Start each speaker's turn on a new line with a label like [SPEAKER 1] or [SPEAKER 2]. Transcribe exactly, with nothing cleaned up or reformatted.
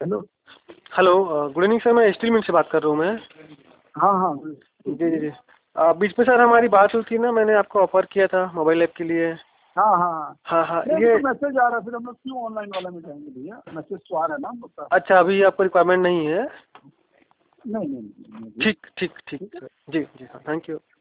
[SPEAKER 1] Hello
[SPEAKER 2] hello good evening sir, मैं steel mill से बात कर रहा हूँ मैं।
[SPEAKER 1] हाँ हाँ
[SPEAKER 2] जी जी जी आ, बीच में सर हमारी बात हुई थी ना, मैंने आपको ऑफर किया था मोबाइल ऐप के लिए।
[SPEAKER 1] हाँ हाँ
[SPEAKER 2] हाँ हाँ
[SPEAKER 1] नहीं, अभी
[SPEAKER 2] ये
[SPEAKER 1] तो मैसेज आ रहा है, फिर हम लोग क्यों ऑनलाइन वाला में जाएंगे भैया, मैसेज तो आ रहा है ना हम लोग का।
[SPEAKER 2] अच्छा, अभी आपको रिक्वायरमेंट नहीं है?
[SPEAKER 1] नहीं नहीं नहीं, नहीं, नहीं,
[SPEAKER 2] ठीक ठीक ठीक
[SPEAKER 1] ठीक है।
[SPEAKER 2] सर, जी जी सर, थैंक यू।